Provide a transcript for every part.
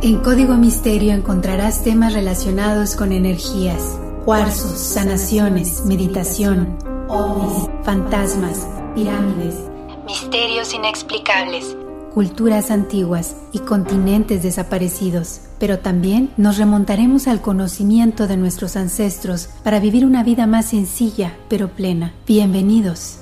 En Código Misterio encontrarás temas relacionados con energías, cuarzos, sanaciones, meditación, ovnis, fantasmas, pirámides, misterios inexplicables, culturas antiguas y continentes desaparecidos. Pero también nos remontaremos al conocimiento de nuestros ancestros para vivir una vida más sencilla, pero plena. Bienvenidos.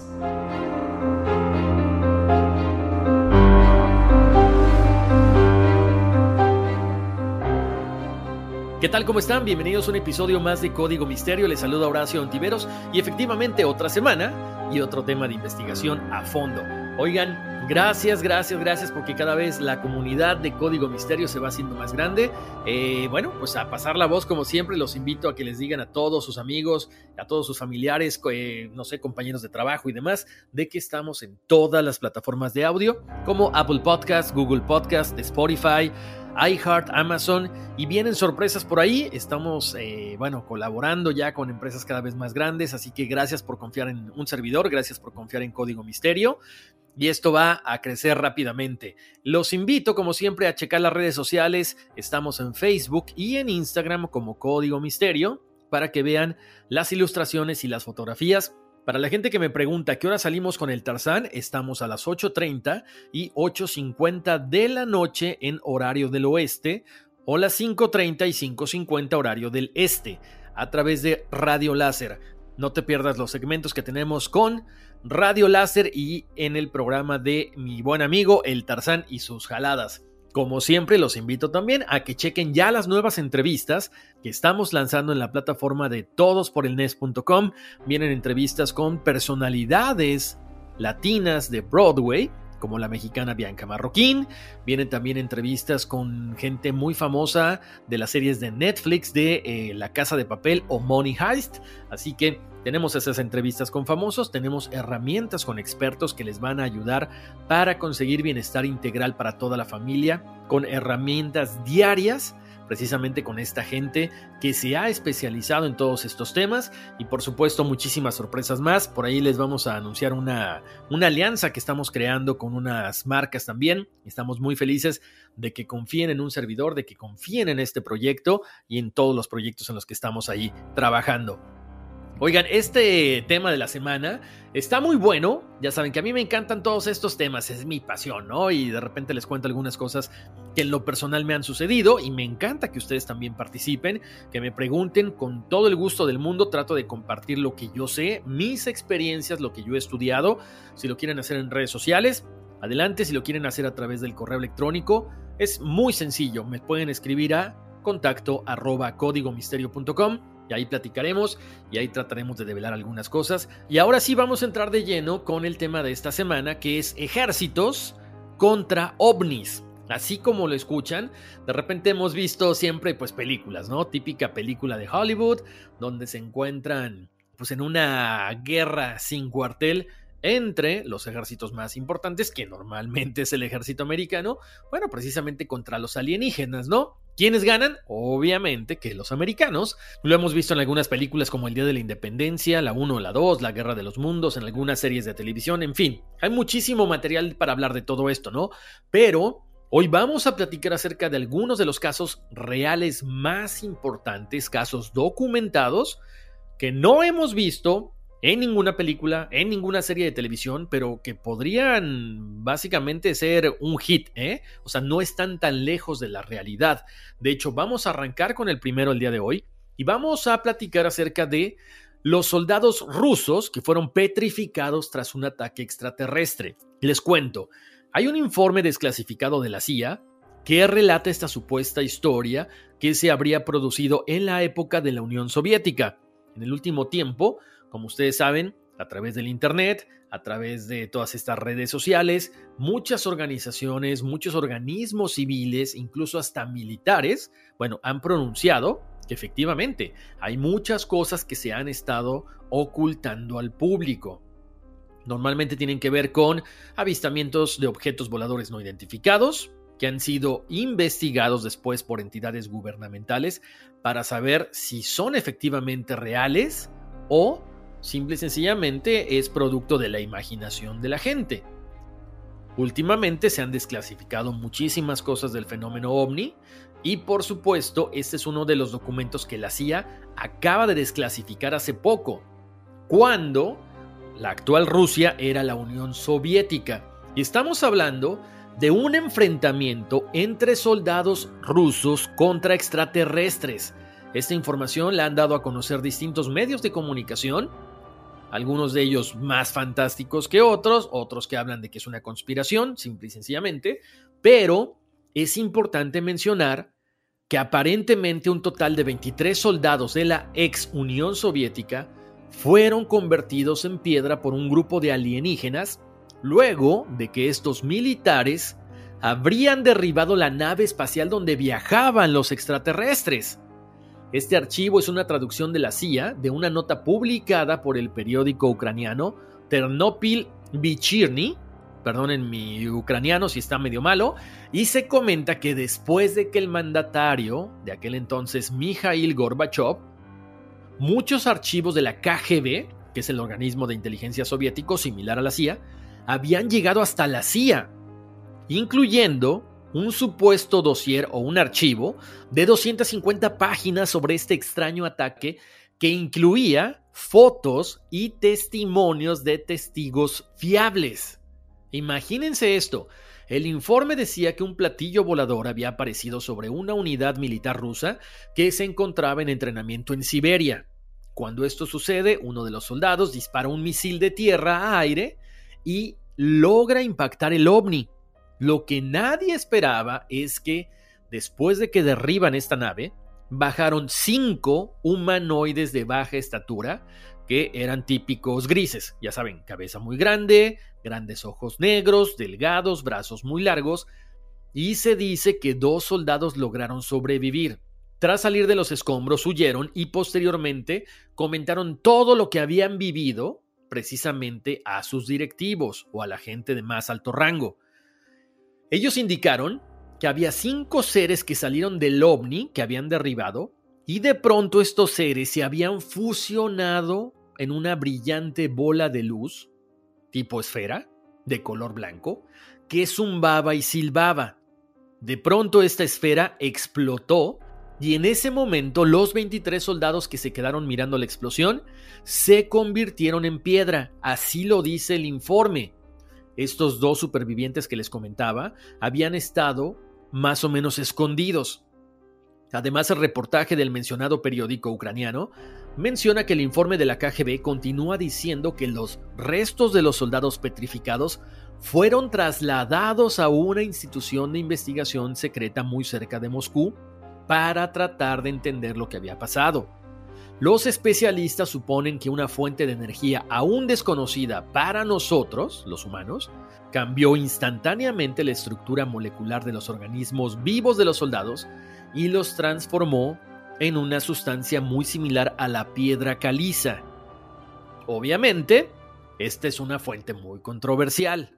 ¿Qué tal? ¿Cómo están? Bienvenidos a un episodio más de Código Misterio. Les saluda Horacio Ontiveros y efectivamente otra semana y otro tema de investigación a fondo. Oigan, gracias porque cada vez la comunidad de Código Misterio se va haciendo más grande. Bueno, pues a pasar la voz como siempre, los invito a que les digan a todos sus amigos, a todos sus familiares, no sé, compañeros de trabajo y demás, de que estamos en todas las plataformas de audio como Apple Podcast, Google Podcast, Spotify, iHeart, Amazon, y vienen sorpresas por ahí. Estamos colaborando ya con empresas cada vez más grandes, así que gracias por confiar en un servidor, gracias por confiar en Código Misterio, y esto va a crecer rápidamente. Los invito como siempre a checar las redes sociales. Estamos en Facebook y en Instagram como Código Misterio para que vean las ilustraciones y las fotografías. Para la gente que me pregunta qué hora salimos con el Tarzán, estamos a las 8:30 y 8:50 de la noche en horario del oeste, o las 5:30 y 5:50 horario del este, a través de Radio Láser. No te pierdas los segmentos que tenemos con Radio Láser y en el programa de mi buen amigo el Tarzán y sus jaladas. Como siempre, los invito también a que chequen ya las nuevas entrevistas que estamos lanzando en la plataforma de todosporelnes.com. Vienen entrevistas con personalidades latinas de Broadway, como la mexicana Bianca Marroquín. Vienen también entrevistas con gente muy famosa de las series de Netflix de La Casa de Papel o Money Heist. Así que tenemos esas entrevistas con famosos, tenemos herramientas con expertos que les van a ayudar para conseguir bienestar integral para toda la familia, con herramientas diarias, precisamente con esta gente que se ha especializado en todos estos temas, y por supuesto muchísimas sorpresas más. Por ahí les vamos a anunciar una alianza que estamos creando con unas marcas también. Estamos muy felices de que confíen en un servidor, de que confíen en este proyecto y en todos los proyectos en los que estamos ahí trabajando. Oigan, este tema de la semana está muy bueno. Ya saben que a mí me encantan todos estos temas, es mi pasión, ¿no? Y de repente les cuento algunas cosas que en lo personal me han sucedido y me encanta que ustedes también participen, que me pregunten con todo el gusto del mundo. Trato de compartir lo que yo sé, mis experiencias, lo que yo he estudiado. Si lo quieren hacer en redes sociales, adelante. Si lo quieren hacer a través del correo electrónico, es muy sencillo. Me pueden escribir a contacto@códigomisterio.com. Y ahí platicaremos y ahí trataremos de develar algunas cosas. Y ahora sí vamos a entrar de lleno con el tema de esta semana, que es ejércitos contra ovnis. Así como lo escuchan, de repente hemos visto siempre pues películas, ¿no? Típica película de Hollywood, donde se encuentran pues en una guerra sin cuartel entre los ejércitos más importantes, que normalmente es el ejército americano, bueno, precisamente contra los alienígenas, ¿no? ¿Quiénes ganan? Obviamente que los americanos. Lo hemos visto en algunas películas como El Día de la Independencia, la 1 o la 2, La Guerra de los Mundos, en algunas series de televisión, en fin. Hay muchísimo material para hablar de todo esto, ¿no? Pero hoy vamos a platicar acerca de algunos de los casos reales más importantes, casos documentados, que no hemos visto en ninguna película, en ninguna serie de televisión, pero que podrían básicamente ser un hit, ¿eh? O sea, no están tan lejos de la realidad. De hecho, vamos a arrancar con el primero el día de hoy y vamos a platicar acerca de los soldados rusos que fueron petrificados tras un ataque extraterrestre. Les cuento, hay un informe desclasificado de la CIA que relata esta supuesta historia que se habría producido en la época de la Unión Soviética. En el último tiempo, como ustedes saben, a través del internet, a través de todas estas redes sociales, muchas organizaciones, muchos organismos civiles, incluso hasta militares, han pronunciado que efectivamente hay muchas cosas que se han estado ocultando al público. Normalmente tienen que ver con avistamientos de objetos voladores no identificados, que han sido investigados después por entidades gubernamentales para saber si son efectivamente reales o simple y sencillamente es producto de la imaginación de la gente. Últimamente se han desclasificado muchísimas cosas del fenómeno OVNI y por supuesto este es uno de los documentos que la CIA acaba de desclasificar hace poco, cuando la actual Rusia era la Unión Soviética. Y estamos hablando de un enfrentamiento entre soldados rusos contra extraterrestres. Esta información la han dado a conocer distintos medios de comunicación, algunos de ellos más fantásticos que otros que hablan de que es una conspiración, simple y sencillamente, pero es importante mencionar que aparentemente un total de 23 soldados de la ex Unión Soviética fueron convertidos en piedra por un grupo de alienígenas luego de que estos militares habrían derribado la nave espacial donde viajaban los extraterrestres. Este archivo es una traducción de la CIA de una nota publicada por el periódico ucraniano Ternopil Vichirny, perdonen mi ucraniano si está medio malo, y se comenta que después de que el mandatario de aquel entonces, Mikhail Gorbachev, muchos archivos de la KGB, que es el organismo de inteligencia soviético similar a la CIA, habían llegado hasta la CIA, incluyendo un supuesto dossier o un archivo de 250 páginas sobre este extraño ataque que incluía fotos y testimonios de testigos fiables. Imagínense esto, el informe decía que un platillo volador había aparecido sobre una unidad militar rusa que se encontraba en entrenamiento en Siberia. Cuando esto sucede, uno de los soldados dispara un misil de tierra a aire y logra impactar el ovni. Lo que nadie esperaba es que, después de que derriban esta nave, bajaron 5 humanoides de baja estatura que eran típicos grises. Ya saben, cabeza muy grande, grandes ojos negros, delgados, brazos muy largos, y se dice que 2 soldados lograron sobrevivir. Tras salir de los escombros, huyeron y posteriormente comentaron todo lo que habían vivido precisamente a sus directivos o a la gente de más alto rango. Ellos indicaron que había 5 seres que salieron del ovni que habían derribado y de pronto estos seres se habían fusionado en una brillante bola de luz, tipo esfera, de color blanco, que zumbaba y silbaba. De pronto esta esfera explotó y en ese momento los 23 soldados que se quedaron mirando la explosión se convirtieron en piedra, así lo dice el informe. Estos 2 supervivientes que les comentaba habían estado más o menos escondidos. Además, el reportaje del mencionado periódico ucraniano menciona que el informe de la KGB continúa diciendo que los restos de los soldados petrificados fueron trasladados a una institución de investigación secreta muy cerca de Moscú para tratar de entender lo que había pasado. Los especialistas suponen que una fuente de energía aún desconocida para nosotros, los humanos, cambió instantáneamente la estructura molecular de los organismos vivos de los soldados y los transformó en una sustancia muy similar a la piedra caliza. Obviamente, esta es una fuente muy controversial,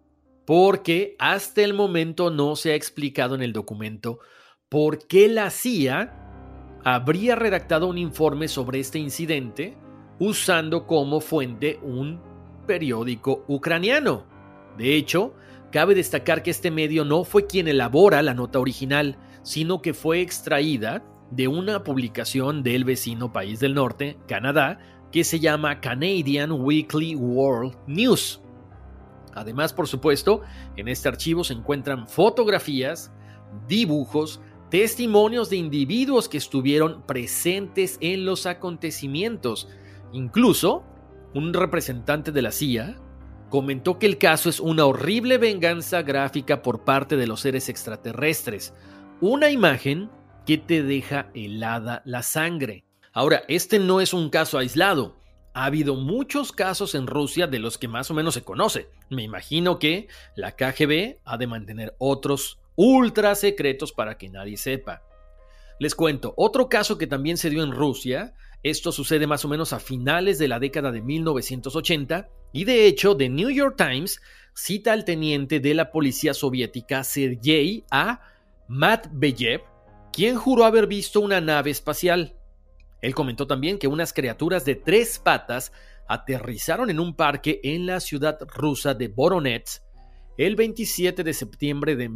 porque hasta el momento no se ha explicado en el documento por qué la CIA habría redactado un informe sobre este incidente usando como fuente un periódico ucraniano. De hecho, cabe destacar que este medio no fue quien elabora la nota original, sino que fue extraída de una publicación del vecino país del norte, Canadá, que se llama Canadian Weekly World News. Además, por supuesto, en este archivo se encuentran fotografías, dibujos, testimonios de individuos que estuvieron presentes en los acontecimientos. Incluso, un representante de la CIA comentó que el caso es una horrible venganza gráfica por parte de los seres extraterrestres. Una imagen que te deja helada la sangre. Ahora, este no es un caso aislado. Ha habido muchos casos en Rusia de los que más o menos se conoce. Me imagino que la KGB ha de mantener otros ultra secretos para que nadie sepa. Les cuento, otro caso que también se dio en Rusia, esto sucede más o menos a finales de la década de 1980, y de hecho The New York Times cita al teniente de la policía soviética Sergei A. Matveyev, quien juró haber visto una nave espacial. Él comentó también que unas criaturas de 3 patas aterrizaron en un parque en la ciudad rusa de Voronezh el 27 de septiembre de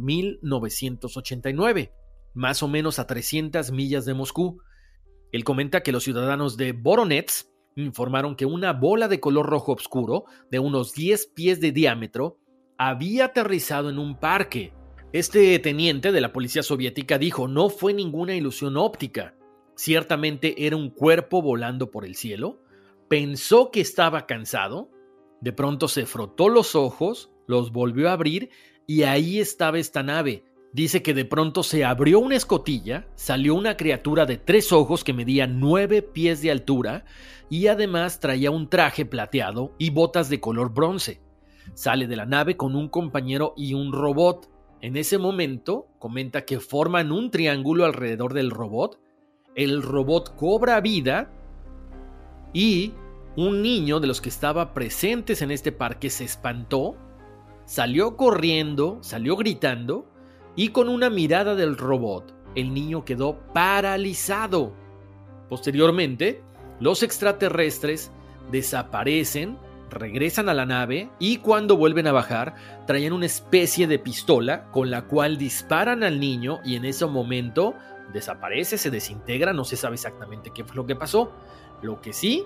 1989, más o menos a 300 millas de Moscú. Él comenta que los ciudadanos de Voronezh informaron que una bola de color rojo oscuro de unos 10 pies de diámetro había aterrizado en un parque. Este teniente de la policía soviética dijo: no fue ninguna ilusión óptica. Ciertamente era un cuerpo volando por el cielo. Pensó que estaba cansado. De pronto se frotó los ojos, los volvió a abrir y ahí estaba esta nave. Dice que de pronto se abrió una escotilla, salió una criatura de 3 ojos que medía 9 pies de altura y además traía un traje plateado y botas de color bronce. Sale de la nave con un compañero y un robot. En ese momento, comenta que forman un triángulo alrededor del robot. El robot cobra vida y un niño de los que estaba presentes en este parque se espantó, salió corriendo, salió gritando y con una mirada del robot, el niño quedó paralizado. Posteriormente, los extraterrestres desaparecen, regresan a la nave y cuando vuelven a bajar, traían una especie de pistola con la cual disparan al niño y en ese momento desaparece, se desintegra, no se sabe exactamente qué fue lo que pasó. Lo que sí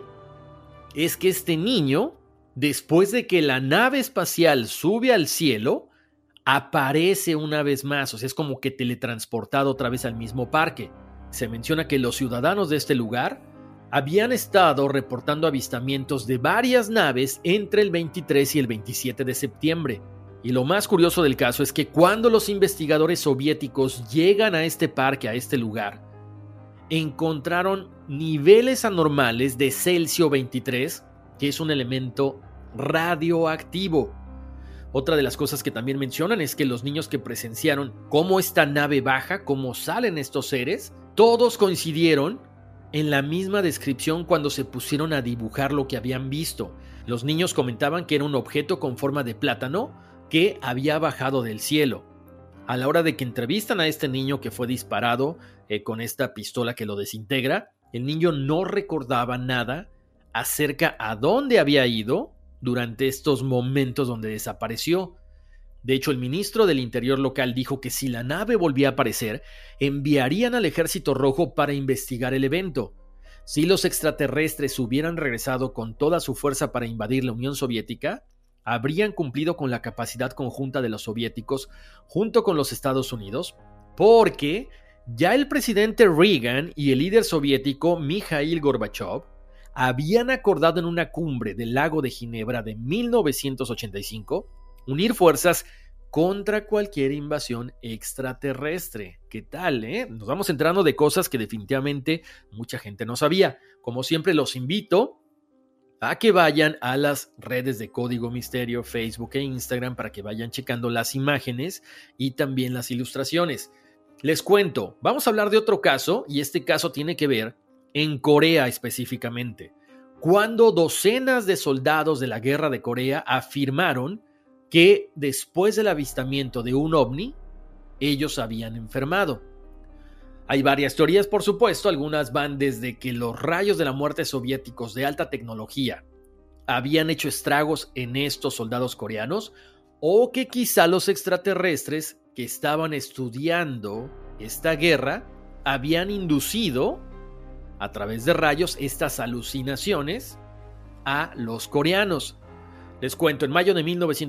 es que este niño, después de que la nave espacial sube al cielo, aparece una vez más, o sea, es como que teletransportado otra vez al mismo parque. Se menciona que los ciudadanos de este lugar habían estado reportando avistamientos de varias naves entre el 23 y el 27 de septiembre. Y lo más curioso del caso es que cuando los investigadores soviéticos llegan a este parque, a este lugar, encontraron niveles anormales de Celsius 23, que es un elemento radioactivo. Otra de las cosas que también mencionan es que los niños que presenciaron cómo esta nave baja, cómo salen estos seres, todos coincidieron en la misma descripción cuando se pusieron a dibujar lo que habían visto. Los niños comentaban que era un objeto con forma de plátano que había bajado del cielo. A la hora de que entrevistan a este niño que fue disparado con esta pistola que lo desintegra, el niño no recordaba nada acerca a dónde había ido durante estos momentos donde desapareció. De hecho, el ministro del Interior local dijo que si la nave volvía a aparecer, enviarían al Ejército Rojo para investigar el evento. Si los extraterrestres hubieran regresado con toda su fuerza para invadir la Unión Soviética, habrían cumplido con la capacidad conjunta de los soviéticos junto con los Estados Unidos, porque ya el presidente Reagan y el líder soviético Mikhail Gorbachev habían acordado en una cumbre del lago de Ginebra de 1985 unir fuerzas contra cualquier invasión extraterrestre. ¿Qué tal, Nos vamos enterando de cosas que definitivamente mucha gente no sabía. Como siempre, los invito a que vayan a las redes de Código Misterio, Facebook e Instagram, para que vayan checando las imágenes y también las ilustraciones. Les cuento, vamos a hablar de otro caso, y este caso tiene que ver en Corea específicamente, cuando docenas de soldados de la guerra de Corea afirmaron que después del avistamiento de un ovni, ellos habían enfermado. Hay varias teorías, por supuesto. Algunas van desde que los rayos de la muerte soviéticos de alta tecnología habían hecho estragos en estos soldados coreanos, o que quizá los extraterrestres que estaban estudiando esta guerra habían inducido a través de rayos estas alucinaciones a los coreanos. Les cuento, en mayo de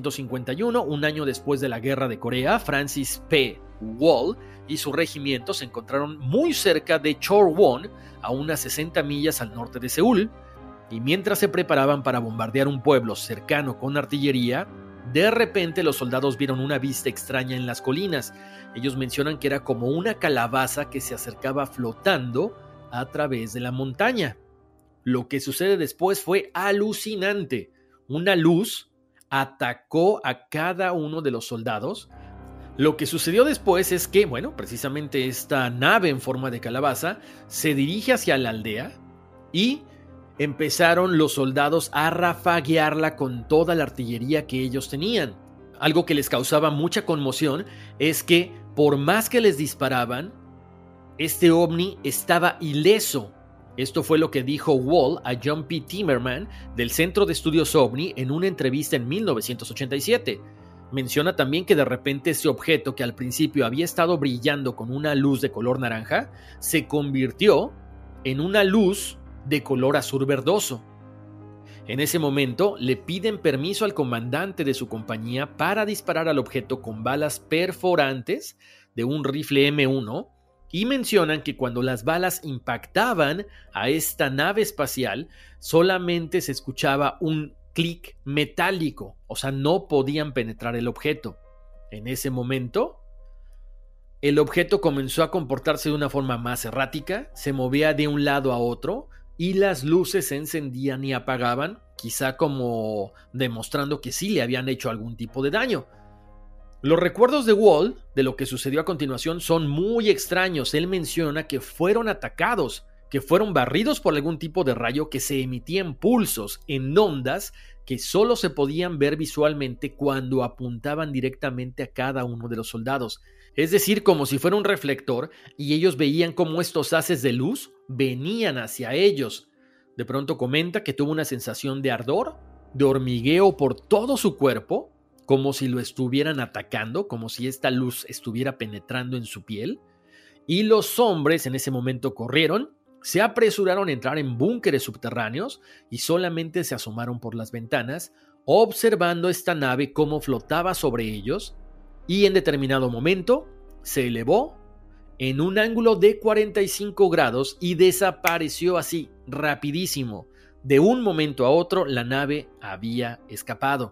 1951, un año después de la guerra de Corea, Francis P. Wall y su regimiento se encontraron muy cerca de Chorwon, a unas 60 millas al norte de Seúl, y mientras se preparaban para bombardear un pueblo cercano con artillería, de repente los soldados vieron una vista extraña en las colinas. Ellos mencionan que era como una calabaza que se acercaba flotando a través de la montaña. Lo que sucede después fue alucinante. Una luz atacó a cada uno de los soldados. Lo que sucedió después es que, precisamente esta nave en forma de calabaza se dirige hacia la aldea y empezaron los soldados a rafaguearla con toda la artillería que ellos tenían. Algo que les causaba mucha conmoción es que, por más que les disparaban, este ovni estaba ileso. Esto fue lo que dijo Wall a John P. Timmerman del Centro de Estudios OVNI en una entrevista en 1987. Menciona también que de repente ese objeto que al principio había estado brillando con una luz de color naranja se convirtió en una luz de color azul verdoso. En ese momento le piden permiso al comandante de su compañía para disparar al objeto con balas perforantes de un rifle M1 y mencionan que cuando las balas impactaban a esta nave espacial solamente se escuchaba un clic metálico, o sea, no podían penetrar el objeto. En ese momento, el objeto comenzó a comportarse de una forma más errática, se movía de un lado a otro y las luces se encendían y apagaban, quizá como demostrando que sí le habían hecho algún tipo de daño. Los recuerdos de Walt de lo que sucedió a continuación son muy extraños. Él menciona que fueron atacados, que fueron barridos por algún tipo de rayo que se emitía en pulsos, en ondas que solo se podían ver visualmente cuando apuntaban directamente a cada uno de los soldados. Es decir, como si fuera un reflector y ellos veían cómo estos haces de luz venían hacia ellos. De pronto comenta que tuvo una sensación de ardor, de hormigueo por todo su cuerpo, como si lo estuvieran atacando, como si esta luz estuviera penetrando en su piel. Y los hombres en ese momento corrieron, se apresuraron a entrar en búnkeres subterráneos y solamente se asomaron por las ventanas, observando esta nave cómo flotaba sobre ellos y en determinado momento se elevó en un ángulo de 45 grados y desapareció así, rapidísimo. De un momento a otro la nave había escapado.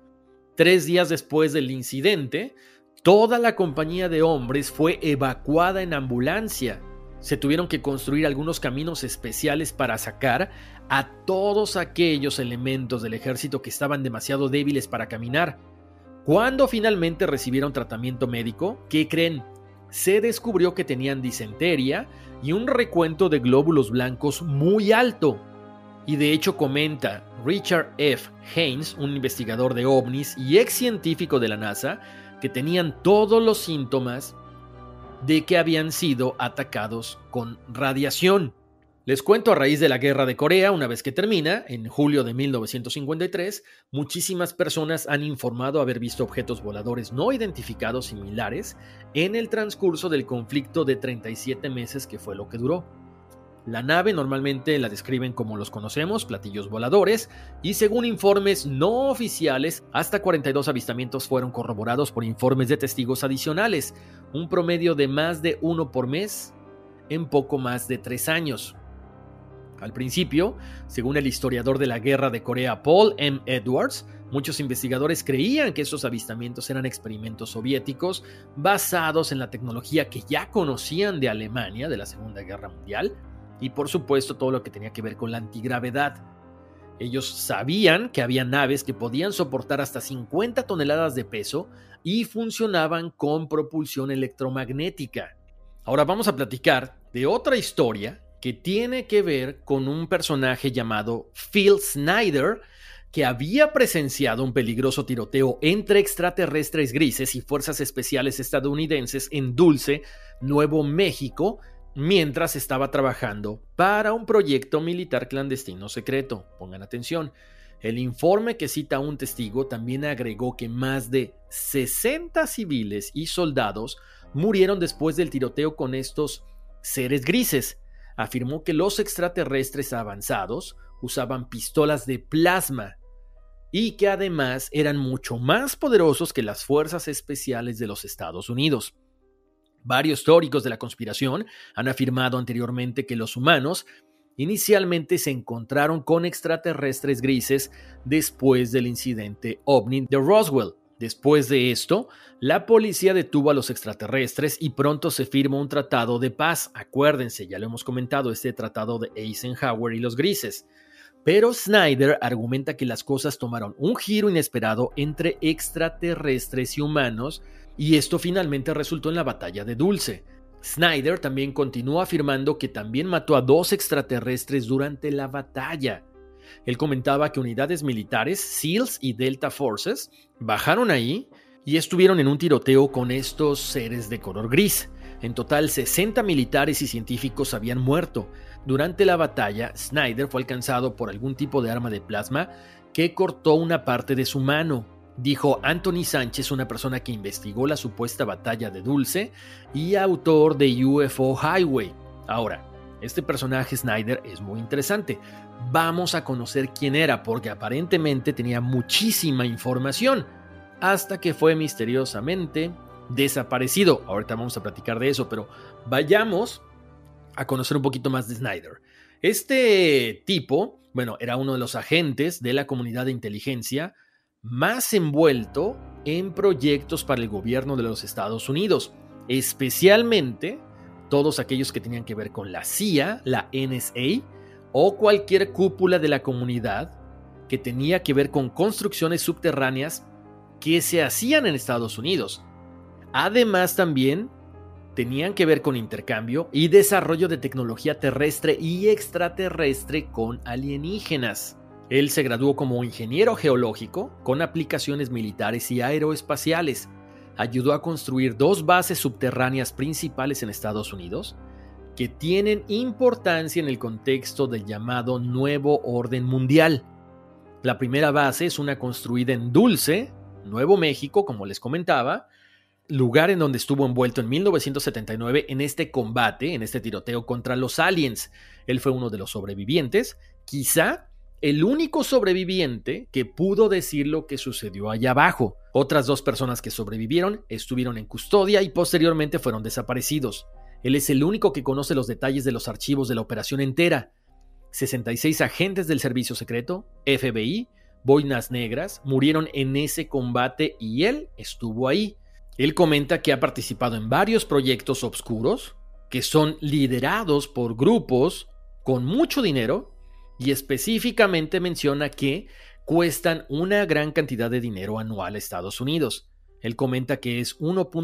3 días después del incidente, toda la compañía de hombres fue evacuada en ambulancia. Se tuvieron que construir algunos caminos especiales para sacar a todos aquellos elementos del ejército que estaban demasiado débiles para caminar. Cuando finalmente recibieron tratamiento médico, ¿qué creen? Se descubrió que tenían disentería y un recuento de glóbulos blancos muy alto. Y de hecho comenta Richard F. Haynes, un investigador de ovnis y ex científico de la NASA, que tenían todos los síntomas de que habían sido atacados con radiación. Les cuento, a raíz de la Guerra de Corea, una vez que termina, en julio de 1953, muchísimas personas han informado haber visto objetos voladores no identificados similares en el transcurso del conflicto de 37 meses que fue lo que duró. La nave normalmente la describen como los conocemos, platillos voladores, y según informes no oficiales, hasta 42 avistamientos fueron corroborados por informes de testigos adicionales, un promedio de más de 1 por mes en poco más de 3 años. Al principio, según el historiador de la Guerra de Corea Paul M. Edwards, muchos investigadores creían que esos avistamientos eran experimentos soviéticos basados en la tecnología que ya conocían de Alemania de la Segunda Guerra Mundial, y por supuesto todo lo que tenía que ver con la antigravedad. Ellos sabían que había naves que podían soportar hasta 50 toneladas de peso y funcionaban con propulsión electromagnética. Ahora vamos a platicar de otra historia que tiene que ver con un personaje llamado Phil Schneider, que había presenciado un peligroso tiroteo entre extraterrestres grises y fuerzas especiales estadounidenses en Dulce, Nuevo México, mientras estaba trabajando para un proyecto militar clandestino secreto. Pongan atención. El informe que cita a un testigo también agregó que más de 60 civiles y soldados murieron después del tiroteo con estos seres grises. Afirmó que los extraterrestres avanzados usaban pistolas de plasma y que además eran mucho más poderosos que las fuerzas especiales de los Estados Unidos. Varios teóricos de la conspiración han afirmado anteriormente que los humanos inicialmente se encontraron con extraterrestres grises después del incidente ovni de Roswell. Después de esto, la policía detuvo a los extraterrestres y pronto se firmó un tratado de paz. Acuérdense, ya lo hemos comentado, este tratado de Eisenhower y los grises. Pero Schneider argumenta que las cosas tomaron un giro inesperado entre extraterrestres y humanos, y esto finalmente resultó en la batalla de Dulce. Schneider también continuó afirmando que también mató a 2 extraterrestres durante la batalla. Él comentaba que unidades militares, SEALs y Delta Forces, bajaron ahí y estuvieron en un tiroteo con estos seres de color gris. En total, 60 militares y científicos habían muerto. Durante la batalla, Schneider fue alcanzado por algún tipo de arma de plasma que cortó una parte de su mano. dijo Anthony Sánchez, una persona que investigó la supuesta batalla de Dulce y autor de UFO Highway. Ahora, este personaje Snyder es muy interesante. Vamos a conocer quién era, porque aparentemente tenía muchísima información, hasta que fue misteriosamente desaparecido. Ahorita vamos a platicar de eso, pero vayamos a conocer un poquito más de Snyder. Este tipo, era uno de los agentes de la comunidad de inteligencia más envuelto en proyectos para el gobierno de los Estados Unidos, especialmente todos aquellos que tenían que ver con la CIA, la NSA o cualquier cúpula de la comunidad que tenía que ver con construcciones subterráneas que se hacían en Estados Unidos. Además, también tenían que ver con intercambio y desarrollo de tecnología terrestre y extraterrestre con alienígenas. Él se graduó como ingeniero geológico con aplicaciones militares y aeroespaciales. Ayudó a construir 2 bases subterráneas principales en Estados Unidos que tienen importancia en el contexto del llamado Nuevo Orden Mundial. La primera base es una construida en Dulce, Nuevo México, como les comentaba, lugar en donde estuvo envuelto en 1979 en este combate, en este tiroteo contra los aliens. Él fue uno de los sobrevivientes, quizá el único sobreviviente que pudo decir lo que sucedió allá abajo. Otras 2 personas que sobrevivieron estuvieron en custodia y posteriormente fueron desaparecidos. Él es el único que conoce los detalles de los archivos de la operación entera. 66 agentes del servicio secreto, FBI, boinas negras, murieron en ese combate y él estuvo ahí. Él comenta que ha participado en varios proyectos oscuros que son liderados por grupos con mucho dinero, y específicamente menciona que cuestan una gran cantidad de dinero anual a Estados Unidos. Él comenta que es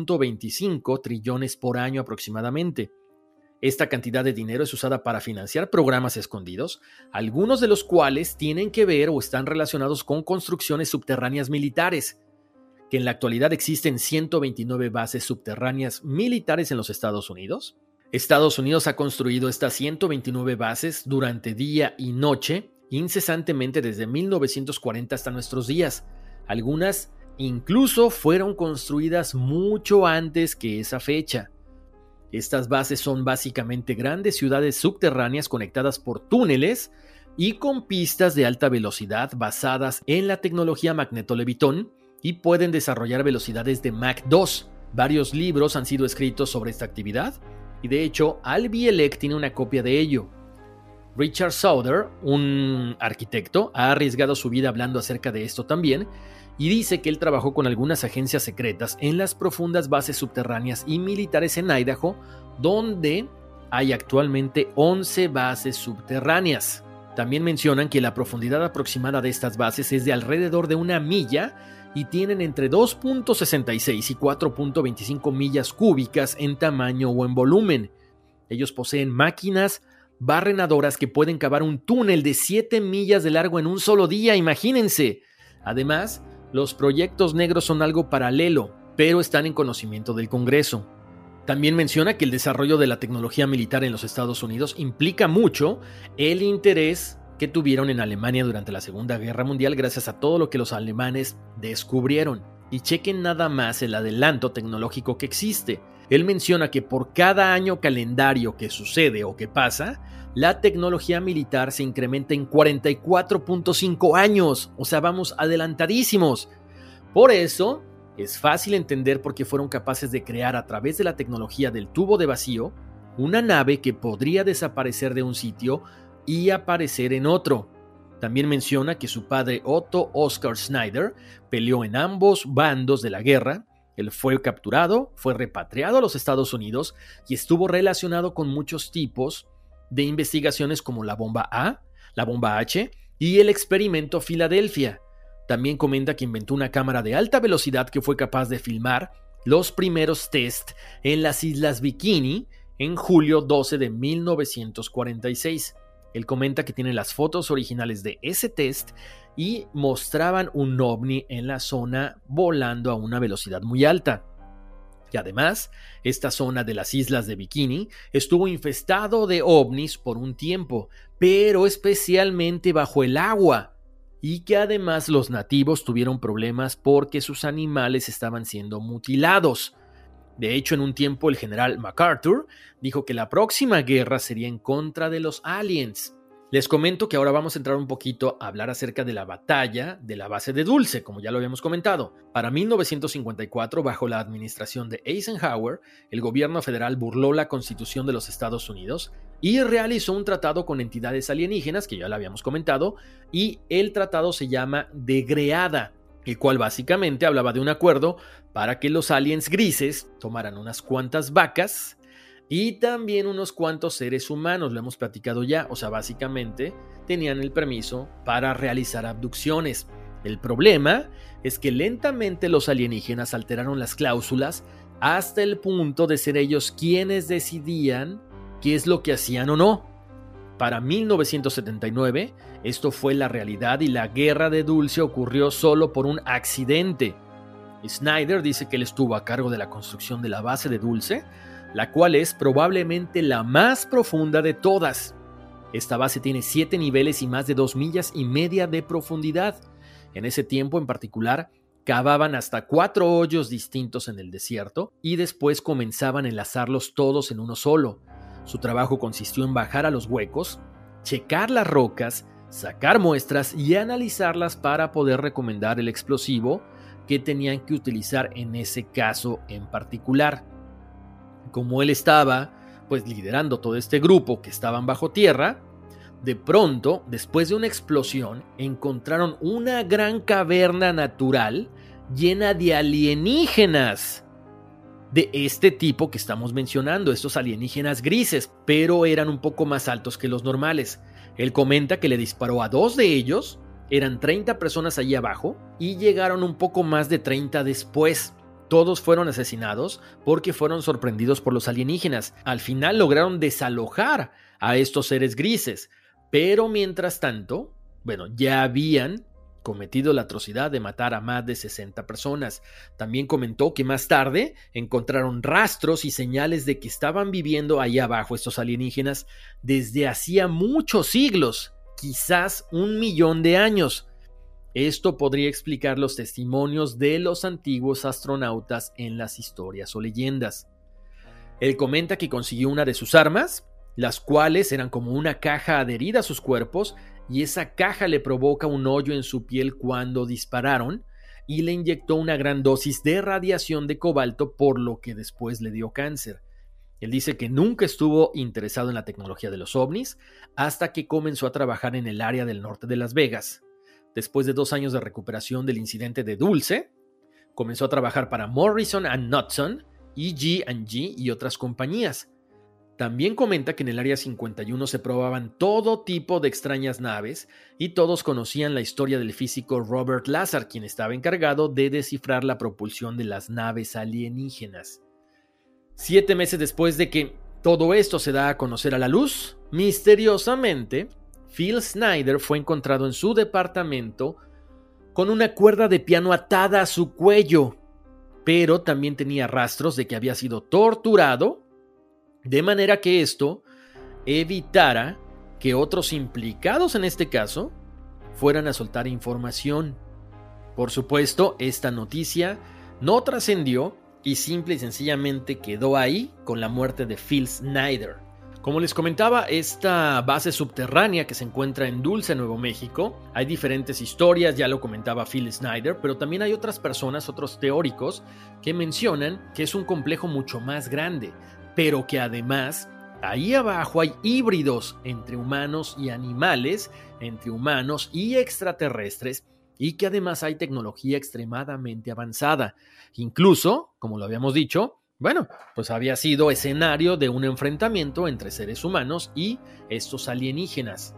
1.25 trillones por año aproximadamente. Esta cantidad de dinero es usada para financiar programas escondidos, algunos de los cuales tienen que ver o están relacionados con construcciones subterráneas militares, que en la actualidad existen 129 bases subterráneas militares en los Estados Unidos. Estados Unidos ha construido estas 129 bases durante día y noche, incesantemente desde 1940 hasta nuestros días. Algunas incluso fueron construidas mucho antes que esa fecha. Estas bases son básicamente grandes ciudades subterráneas conectadas por túneles y con pistas de alta velocidad basadas en la tecnología magnetolevitón y pueden desarrollar velocidades de Mach 2. Varios libros han sido escritos sobre esta actividad y de hecho Al Bielek tiene una copia de ello. Richard Sauder, un arquitecto, ha arriesgado su vida hablando acerca de esto también y dice que él trabajó con algunas agencias secretas en las profundas bases subterráneas y militares en Idaho, donde hay actualmente 11 bases subterráneas. También mencionan que la profundidad aproximada de estas bases es de alrededor de 1 milla y tienen entre 2.66 y 4.25 millas cúbicas en tamaño o en volumen. Ellos poseen máquinas barrenadoras que pueden cavar un túnel de 7 millas de largo en un solo día, imagínense. Además, los proyectos negros son algo paralelo, pero están en conocimiento del Congreso. También menciona que el desarrollo de la tecnología militar en los Estados Unidos implica mucho el interés que tuvieron en Alemania durante la Segunda Guerra Mundial gracias a todo lo que los alemanes descubrieron. Y chequen nada más el adelanto tecnológico que existe. Él menciona que por cada año calendario que sucede o que pasa, la tecnología militar se incrementa en 44.5 años. O sea, vamos adelantadísimos. Por eso, es fácil entender por qué fueron capaces de crear a través de la tecnología del tubo de vacío una nave que podría desaparecer de un sitio y aparecer en otro. También menciona que su padre Otto Oskar Schneider peleó en ambos bandos de la guerra. Él fue capturado, fue repatriado a los Estados Unidos y estuvo relacionado con muchos tipos de investigaciones como la bomba A, la bomba H y el experimento Filadelfia. También comenta que inventó una cámara de alta velocidad que fue capaz de filmar los primeros test en las Islas Bikini en julio 12 de 1946. Él comenta que tiene las fotos originales de ese test y mostraban un ovni en la zona volando a una velocidad muy alta. Y además, esta zona de las Islas de Bikini estuvo infestado de ovnis por un tiempo, pero especialmente bajo el agua. y que además los nativos tuvieron problemas porque sus animales estaban siendo mutilados. De hecho, en un tiempo el general MacArthur dijo que la próxima guerra sería en contra de los aliens. Les comento que ahora vamos a entrar un poquito a hablar acerca de la batalla de la base de Dulce, como ya lo habíamos comentado. Para 1954, bajo la administración de Eisenhower, el gobierno federal burló la Constitución de los Estados Unidos y realizó un tratado con entidades alienígenas, que ya lo habíamos comentado, y el tratado se llama de Greada, el cual básicamente hablaba de un acuerdo para que los aliens grises tomaran unas cuantas vacas y también unos cuantos seres humanos, lo hemos platicado ya, o sea, básicamente tenían el permiso para realizar abducciones. El problema es que lentamente los alienígenas alteraron las cláusulas hasta el punto de ser ellos quienes decidían qué es lo que hacían o no. Para 1979, esto fue la realidad y la guerra de Dulce ocurrió solo por un accidente. Snyder dice que él estuvo a cargo de la construcción de la base de Dulce, la cual es probablemente la más profunda de todas. Esta base tiene 7 niveles y más de 2,5 millas de profundidad. En ese tiempo en particular, cavaban hasta 4 hoyos distintos en el desierto y después comenzaban a enlazarlos todos en uno solo. Su trabajo consistió en bajar a los huecos, checar las rocas, sacar muestras y analizarlas para poder recomendar el explosivo que tenían que utilizar en ese caso en particular. Como él estaba liderando todo este grupo que estaban bajo tierra, de pronto, después de una explosión, encontraron una gran caverna natural llena de alienígenas de este tipo que estamos mencionando, estos alienígenas grises, pero eran un poco más altos que los normales. Él comenta que le disparó a 2 de ellos, eran 30 personas allí abajo y llegaron un poco más de 30 después. Todos fueron asesinados porque fueron sorprendidos por los alienígenas. Al final lograron desalojar a estos seres grises, pero mientras tanto, ya habían cometido la atrocidad de matar a más de 60 personas. También comentó que más tarde encontraron rastros y señales de que estaban viviendo ahí abajo estos alienígenas desde hacía muchos siglos, quizás 1 millón de años. Esto podría explicar los testimonios de los antiguos astronautas en las historias o leyendas. Él comenta que consiguió una de sus armas, las cuales eran como una caja adherida a sus cuerpos, y esa caja le provoca un hoyo en su piel cuando dispararon y le inyectó una gran dosis de radiación de cobalto, por lo que después le dio cáncer. Él dice que nunca estuvo interesado en la tecnología de los ovnis hasta que comenzó a trabajar en el área del norte de Las Vegas. Después de 2 años de recuperación del incidente de Dulce, comenzó a trabajar para Morrison & Knudson, EG&G y otras compañías. También comenta que en el Área 51 se probaban todo tipo de extrañas naves y todos conocían la historia del físico Robert Lazar, quien estaba encargado de descifrar la propulsión de las naves alienígenas. 7 meses después de que todo esto se da a conocer a la luz, misteriosamente, Phil Snyder fue encontrado en su departamento con una cuerda de piano atada a su cuello, pero también tenía rastros de que había sido torturado, de manera que esto evitara que otros implicados en este caso fueran a soltar información. Por supuesto, esta noticia no trascendió y simple y sencillamente quedó ahí con la muerte de Phil Snyder. Como les comentaba, esta base subterránea que se encuentra en Dulce, Nuevo México, hay diferentes historias, ya lo comentaba Phil Snyder, pero también hay otras personas, otros teóricos, que mencionan que es un complejo mucho más grande, pero que además ahí abajo hay híbridos entre humanos y animales, entre humanos y extraterrestres, y que además hay tecnología extremadamente avanzada. Incluso, como lo habíamos dicho, había sido escenario de un enfrentamiento entre seres humanos y estos alienígenas.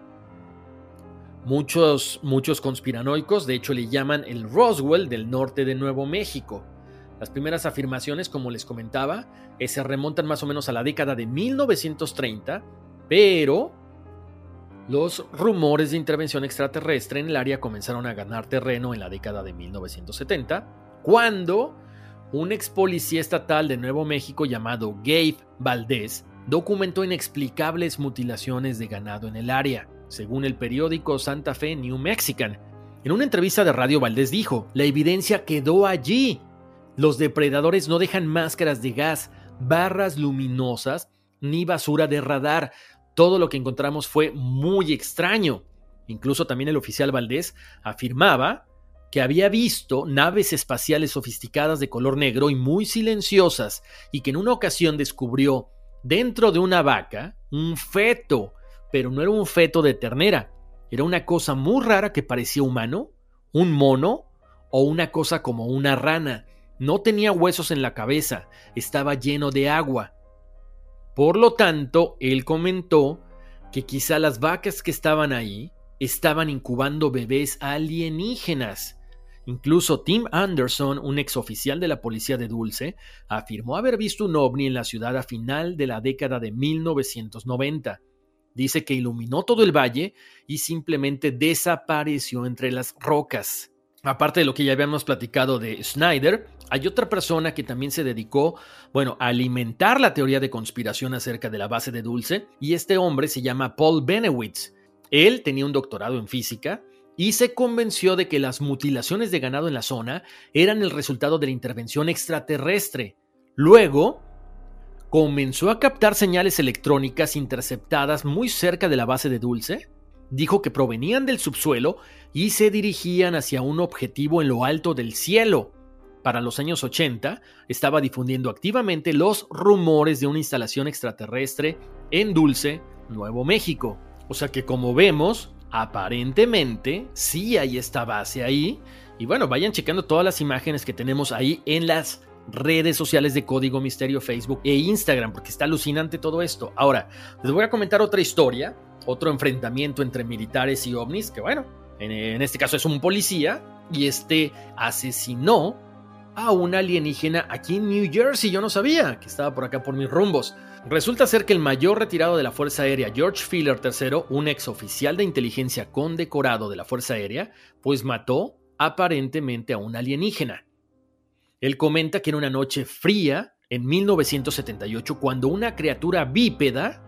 Muchos conspiranoicos, de hecho, le llaman el Roswell del norte de Nuevo México. Las primeras afirmaciones, como les comentaba, se remontan más o menos a la década de 1930, pero los rumores de intervención extraterrestre en el área comenzaron a ganar terreno en la década de 1970, cuando un ex policía estatal de Nuevo México llamado Gabe Valdez documentó inexplicables mutilaciones de ganado en el área. según el periódico Santa Fe New Mexican. En una entrevista de radio, Valdés dijo: la evidencia quedó allí. Los depredadores no dejan máscaras de gas, barras luminosas ni basura de radar. Todo lo que encontramos fue muy extraño. Incluso también el oficial Valdés afirmaba que había visto naves espaciales sofisticadas de color negro y muy silenciosas, y que en una ocasión descubrió dentro de una vaca un feto, pero no era un feto de ternera, era una cosa muy rara que parecía humano, un mono o una cosa como una rana. No tenía huesos en la cabeza, estaba lleno de agua. Por lo tanto, él comentó que quizá las vacas que estaban ahí estaban incubando bebés alienígenas. Incluso Tim Anderson, un exoficial de la policía de Dulce, afirmó haber visto un ovni en la ciudad a final de la década de 1990. Dice que iluminó todo el valle y simplemente desapareció entre las rocas. Aparte de lo que ya habíamos platicado de Snyder, hay otra persona que también se dedicó, a alimentar la teoría de conspiración acerca de la base de Dulce, y este hombre se llama Paul Benewitz. Él tenía un doctorado en física y se convenció de que las mutilaciones de ganado en la zona eran el resultado de la intervención extraterrestre. Luego, comenzó a captar señales electrónicas interceptadas muy cerca de la base de Dulce. Dijo que provenían del subsuelo y se dirigían hacia un objetivo en lo alto del cielo. Para los años 80, estaba difundiendo activamente los rumores de una instalación extraterrestre en Dulce, Nuevo México. O sea que, como vemos, aparentemente sí hay esta base ahí. Y vayan checando todas las imágenes que tenemos ahí en las redes sociales de Código Misterio, Facebook e Instagram, porque está alucinante todo esto. Ahora, les voy a comentar otra historia, otro enfrentamiento entre militares y ovnis, que en este caso es un policía, y asesinó a un alienígena aquí en New Jersey. Yo no sabía que estaba por acá por mis rumbos. Resulta ser que el mayor retirado de la Fuerza Aérea, George Filler III, un exoficial de inteligencia condecorado de la Fuerza Aérea, pues mató aparentemente a un alienígena. Él comenta que era una noche fría en 1978 cuando una criatura bípeda,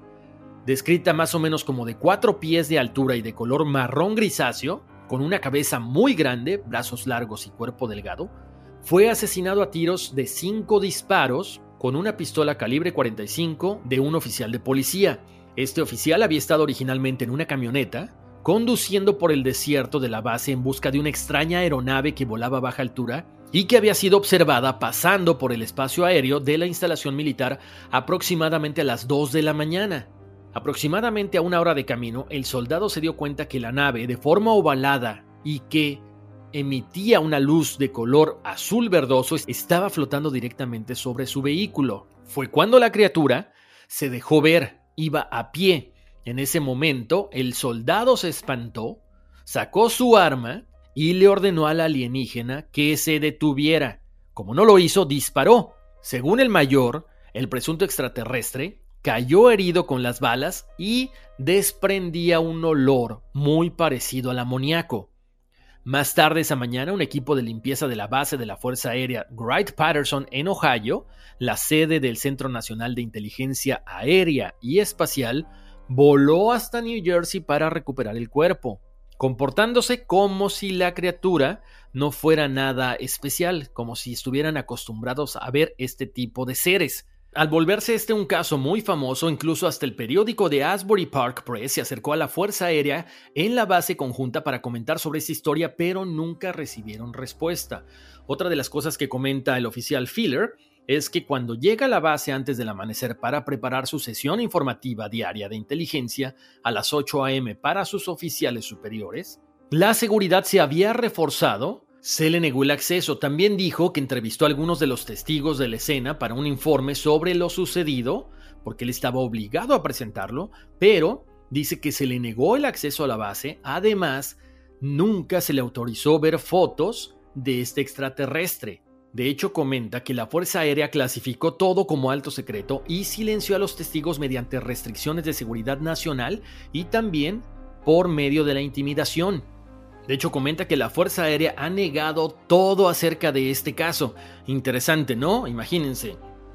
descrita más o menos como de 4 pies de altura y de color marrón grisáceo, con una cabeza muy grande, brazos largos y cuerpo delgado, fue asesinado a tiros de 5 disparos con una pistola calibre 45 de un oficial de policía. Este oficial había estado originalmente en una camioneta, conduciendo por el desierto de la base en busca de una extraña aeronave que volaba a baja altura y que había sido observada pasando por el espacio aéreo de la instalación militar aproximadamente a las 2 de la mañana. Aproximadamente a 1 hora de camino, el soldado se dio cuenta que la nave, de forma ovalada y que emitía una luz de color azul verdoso, estaba flotando directamente sobre su vehículo. Fue cuando la criatura se dejó ver, iba a pie. En ese momento, el soldado se espantó, sacó su arma y le ordenó al alienígena que se detuviera. Como no lo hizo, disparó. Según el mayor, el presunto extraterrestre cayó herido con las balas y desprendía un olor muy parecido al amoníaco. Más tarde esa mañana, un equipo de limpieza de la base de la Fuerza Aérea Wright-Patterson en Ohio, la sede del Centro Nacional de Inteligencia Aérea y Espacial, voló hasta New Jersey para recuperar el cuerpo, comportándose como si la criatura no fuera nada especial, como si estuvieran acostumbrados a ver este tipo de seres. Al volverse un caso muy famoso, incluso hasta el periódico de Asbury Park Press se acercó a la Fuerza Aérea en la base conjunta para comentar sobre esta historia, pero nunca recibieron respuesta. Otra de las cosas que comenta el oficial Filler es que cuando llega a la base antes del amanecer para preparar su sesión informativa diaria de inteligencia a las 8 a.m. para sus oficiales superiores, la seguridad se había reforzado. Se le negó el acceso. También dijo que entrevistó a algunos de los testigos de la escena para un informe sobre lo sucedido, porque él estaba obligado a presentarlo, pero dice que se le negó el acceso a la base. Además, nunca se le autorizó ver fotos de este extraterrestre. De hecho, comenta que la Fuerza Aérea clasificó todo como alto secreto y silenció a los testigos mediante restricciones de seguridad nacional y también por medio de la intimidación. De hecho, comenta que la Fuerza Aérea ha negado todo acerca de este caso. Interesante, ¿no? Imagínense.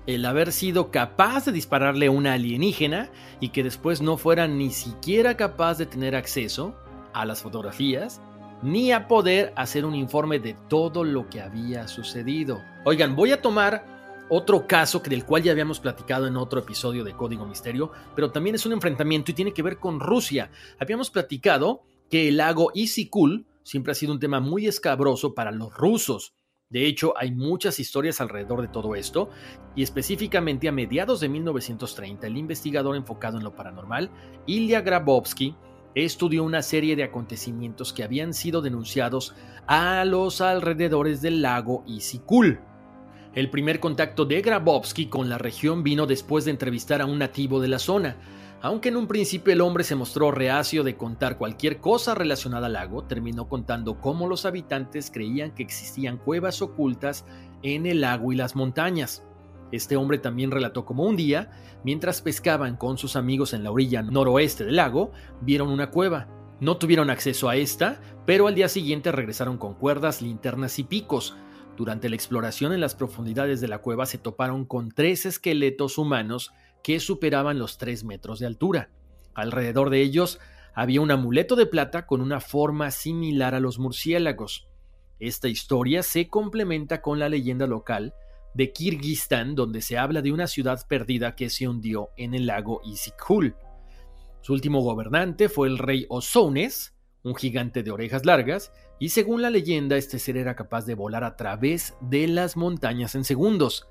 el haber sido capaz de dispararle a una alienígena y que después no fuera ni siquiera capaz de tener acceso a las fotografías ni a poder hacer un informe de todo lo que había sucedido. Oigan, voy a tomar otro caso del cual ya habíamos platicado en otro episodio de Código Misterio, pero también es un enfrentamiento y tiene que ver con Rusia. Habíamos platicado que el lago Issyk-Kul siempre ha sido un tema muy escabroso para los rusos. De hecho, hay muchas historias alrededor de todo esto, y específicamente a mediados de 1930, el investigador enfocado en lo paranormal, Ilya Grabovsky, estudió una serie de acontecimientos que habían sido denunciados a los alrededores del lago Issyk-Kul. El primer contacto de Grabovsky con la región vino después de entrevistar a un nativo de la zona. Aunque en un principio el hombre se mostró reacio de contar cualquier cosa relacionada al lago, terminó contando cómo los habitantes creían que existían cuevas ocultas en el lago y las montañas. Este hombre también relató cómo un día, mientras pescaban con sus amigos en la orilla noroeste del lago, vieron una cueva. No tuvieron acceso a esta, pero al día siguiente regresaron con cuerdas, linternas y picos. Durante la exploración en las profundidades de la cueva se toparon con 3 esqueletos humanos que superaban los 3 metros de altura. Alrededor de ellos había un amuleto de plata con una forma similar a los murciélagos. Esta historia se complementa con la leyenda local de Kirguistán, donde se habla de una ciudad perdida que se hundió en el lago Issyk-Kul. Su último gobernante fue el rey Osounes, un gigante de orejas largas, y según la leyenda, este ser era capaz de volar a través de las montañas en segundos.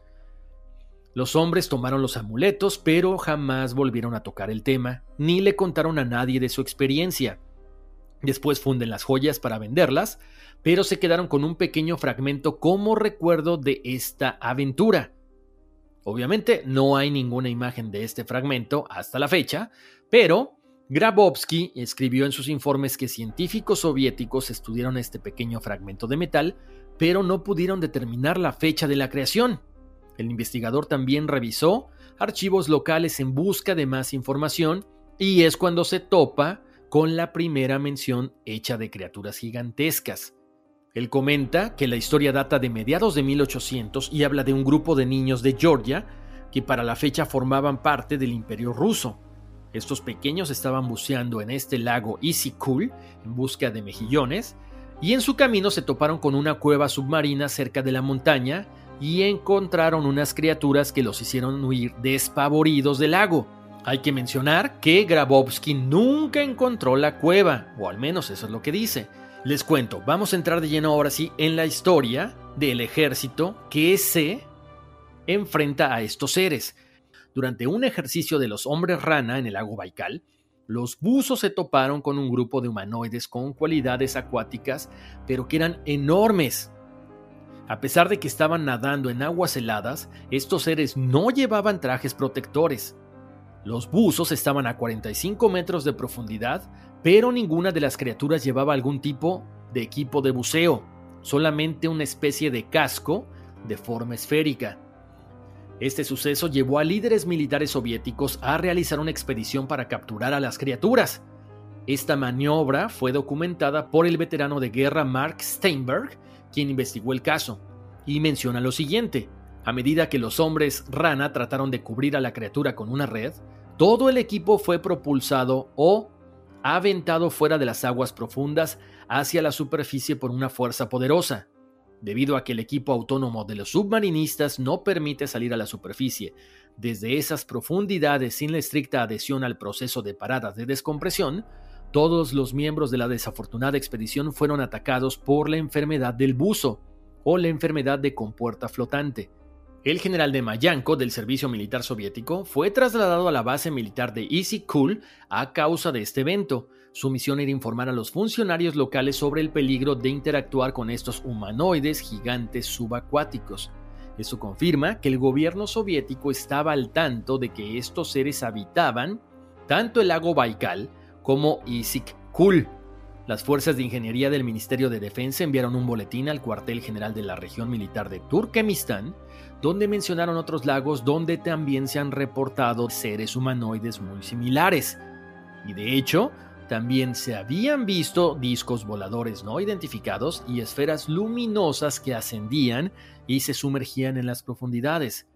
Los hombres tomaron los amuletos, pero jamás volvieron a tocar el tema, ni le contaron a nadie de su experiencia. Después funden las joyas para venderlas, pero se quedaron con un pequeño fragmento como recuerdo de esta aventura. Obviamente no hay ninguna imagen de este fragmento hasta la fecha, pero Grabovsky escribió en sus informes que científicos soviéticos estudiaron este pequeño fragmento de metal, pero no pudieron determinar la fecha de la creación. El investigador también revisó archivos locales en busca de más información, y es cuando se topa con la primera mención hecha de criaturas gigantescas. Él comenta que la historia data de mediados de 1800 y habla de un grupo de niños de Georgia que para la fecha formaban parte del Imperio Ruso. Estos pequeños estaban buceando en este lago Issyk-Kul en busca de mejillones, y en su camino se toparon con una cueva submarina cerca de la montaña y encontraron unas criaturas que los hicieron huir despavoridos del lago. Hay que mencionar que Grabovsky nunca encontró la cueva, o al menos eso es lo que dice. Les cuento, vamos a entrar de lleno ahora sí en la historia del ejército que se enfrenta a estos seres. Durante un ejercicio de los hombres rana en el lago Baikal, los buzos se toparon con un grupo de humanoides con cualidades acuáticas, pero que eran enormes. A pesar de que estaban nadando en aguas heladas, estos seres no llevaban trajes protectores. Los buzos estaban a 45 metros de profundidad, pero ninguna de las criaturas llevaba algún tipo de equipo de buceo, solamente una especie de casco de forma esférica. Este suceso llevó a líderes militares soviéticos a realizar una expedición para capturar a las criaturas. Esta maniobra fue documentada por el veterano de guerra Mark Steinberg, quien investigó el caso, y menciona lo siguiente: a medida que los hombres rana trataron de cubrir a la criatura con una red, todo el equipo fue propulsado o aventado fuera de las aguas profundas hacia la superficie por una fuerza poderosa. Debido a que el equipo autónomo de los submarinistas no permite salir a la superficie desde esas profundidades sin la estricta adhesión al proceso de paradas de descompresión, todos los miembros de la desafortunada expedición fueron atacados por la enfermedad del buzo o la enfermedad de compuerta flotante. El general de Mayanko del servicio militar soviético fue trasladado a la base militar de Issyk-Kul a causa de este evento. Su misión era informar a los funcionarios locales sobre el peligro de interactuar con estos humanoides gigantes subacuáticos. Esto confirma que el gobierno soviético estaba al tanto de que estos seres habitaban tanto el lago Baikal como Issyk-Kul. Las fuerzas de ingeniería del Ministerio de Defensa enviaron un boletín al cuartel general de la región militar de Turkmenistán, donde mencionaron otros lagos donde también se han reportado seres humanoides muy similares. Y de hecho, también se habían visto discos voladores no identificados y esferas luminosas que ascendían y se sumergían en las profundidades.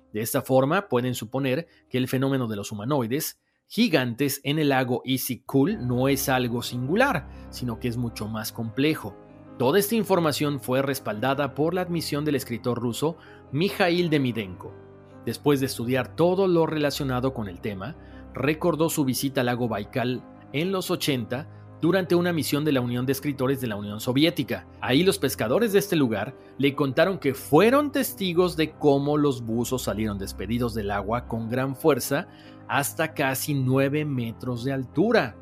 De esta forma, pueden suponer que el fenómeno de los humanoides gigantes en el lago Issyk-Kul no es algo singular, sino que es mucho más complejo. Toda esta información fue respaldada por la admisión del escritor ruso Mikhail Demidenko. Después de estudiar todo lo relacionado con el tema, recordó su visita al lago Baikal en los 80 durante una misión de la Unión de Escritores de la Unión Soviética. Ahí los pescadores de este lugar le contaron que fueron testigos de cómo los buzos salieron despedidos del agua con gran fuerza hasta casi 9 metros de altura.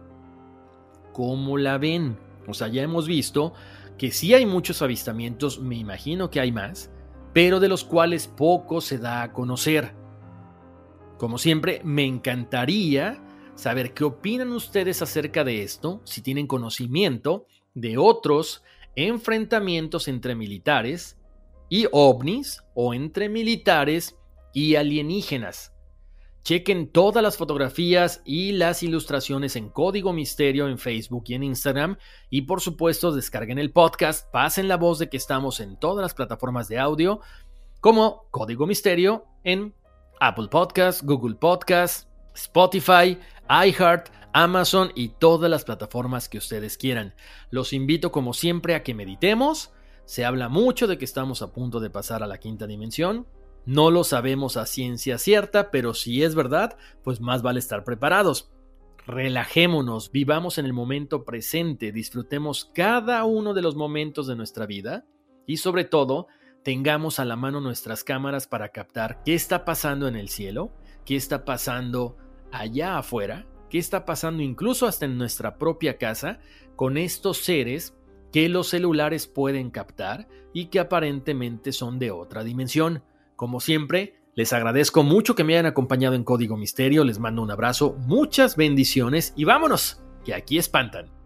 ¿Cómo la ven? O sea, ya hemos visto que sí hay muchos avistamientos, me imagino que hay más, pero de los cuales poco se da a conocer. Como siempre, me encantaría saber qué opinan ustedes acerca de esto, si tienen conocimiento de otros enfrentamientos entre militares y ovnis o entre militares y alienígenas. Chequen todas las fotografías y las ilustraciones en Código Misterio en Facebook y en Instagram y por supuesto descarguen el podcast, pasen la voz de que estamos en todas las plataformas de audio como Código Misterio en Apple Podcasts, Google Podcasts, Spotify, iHeart, Amazon y todas las plataformas que ustedes quieran. Los invito como siempre a que meditemos. Se habla mucho de que estamos a punto de pasar a la quinta dimensión. No lo sabemos a ciencia cierta, pero si es verdad, pues más vale estar preparados. Relajémonos, vivamos en el momento presente, disfrutemos cada uno de los momentos de nuestra vida y sobre todo, tengamos a la mano nuestras cámaras para captar qué está pasando en el cielo, qué está pasando allá afuera, qué está pasando incluso hasta en nuestra propia casa con estos seres que los celulares pueden captar y que aparentemente son de otra dimensión. Como siempre, les agradezco mucho que me hayan acompañado en Código Misterio, les mando un abrazo, muchas bendiciones y vámonos, que aquí espantan.